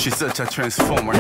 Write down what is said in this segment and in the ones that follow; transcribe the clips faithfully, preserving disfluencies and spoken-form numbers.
She's such a transformer.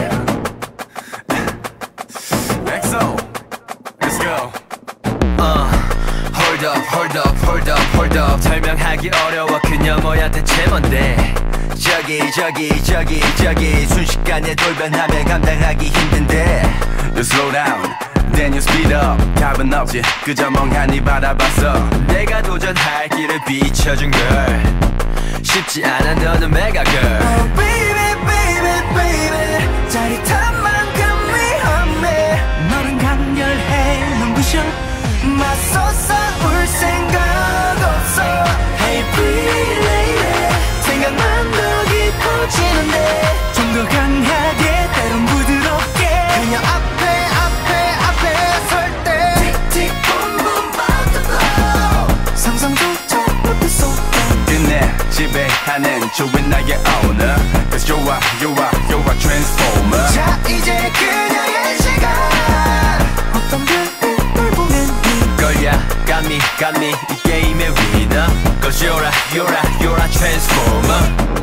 엑소, let's go. uh, Hold up, hold up, hold up, hold up. 설명하기 어려워 그녀 뭐야 대체 뭔데. 저기 저기 저기 저기 순식간에 돌변하며 감당하기 힘든데. You slow down, then you speed up. 답은 없지 그저 멍하니 바라봤어. 내가 도전할 길을 비춰준 걸. 쉽지 않아 너는 메가 girl. Oh baby baby baby 짜릿한 만큼 위험해. 너는 강렬해 넌 부셔 맞서 싸울 생각 없어. Hey pretty lady 생각만 더 깊어지는데. 좀 더 강하게 때론 부드럽게 그녀 앞에 앞에 앞에 설 때 틱틱 붐붐 버터블로우 상상조차 못했어. 끝내 지배하는 좋은 나의 owner. Cause you're a, you're a, you're a transformer. 자 이제 그녀의 시간. 어떤 별빛 널 보냈니. 걸야 got me got me 이 게임의 winner. Cause you're a you're a you're a transformer.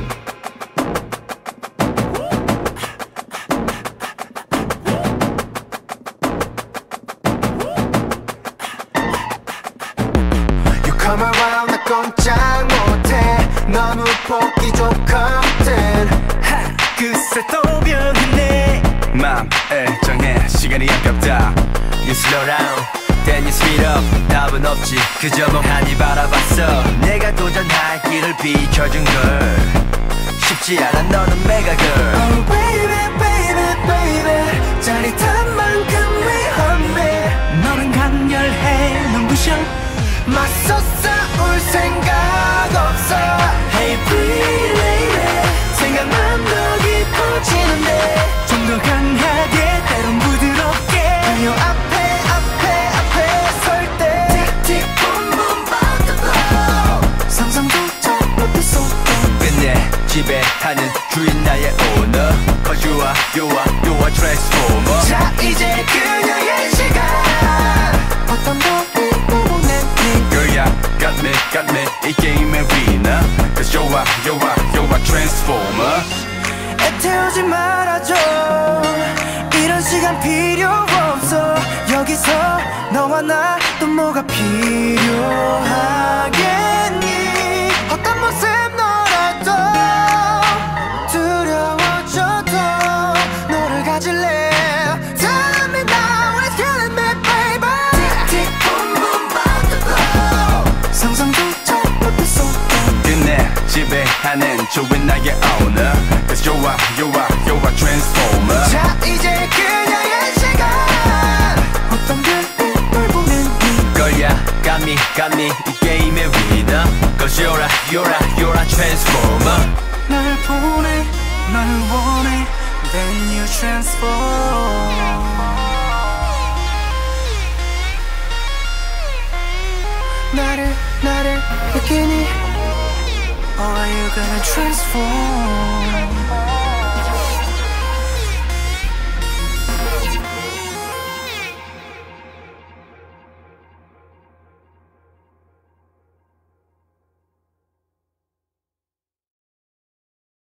Come around 나 꼼짝 못해. 너무 보기 좋거든. 하 그새 또 변했네. 맘에 정해 시간이 아깝다. You slow down then you speed up. 답은 없지 그저 멍하니 바라봤어. 내가 도전할 길을 비춰준 걸. 쉽지 않아 너는 메가 girl. Oh baby baby baby 짜릿한 만큼 위험해. 너는 강렬해 넌 부셔 맞서 싸울 생각 없어. Hey pretty lady 생각만 더 깊어지는데. 좀 더 강하게 때론 부드럽게 그녀 앞에 앞에 앞에 설 때 틱틱 붐붐 버터블로우 상상조차 못했어. 끝내 지배하는 주인 나의 owner. Cause you are you are you are transformer. 자 이제 그녀의 시간. 어떤 별이 널 보냈니. Girl, yeah, got me, got me 이 게임의 winner. Cause you're a, you're a, you're a transformer. 애태우지 말아줘. 이런 시간 필요 없어. 여기서 너와 나 또 뭐가 필요하겠니. 어떤 모습 너라도 두려워져도 너를 가질래. Tell me now it's killing me baby. 틱틱 붐붐 버터블로우 상상조차 못했어. 끝내 지배하는 좋은 나의 owner. Cause you're a, you're a, you're a transformer. 자 이제 그녀의 시간. 어떤 별빛 널 보냈니. 걸야 got me got me 이 게임의 winner. Cause you're a you're a you're a transformer. 날 보내 날 원해 then you transform. 나를 나를 느끼니. Or are you gonna transform.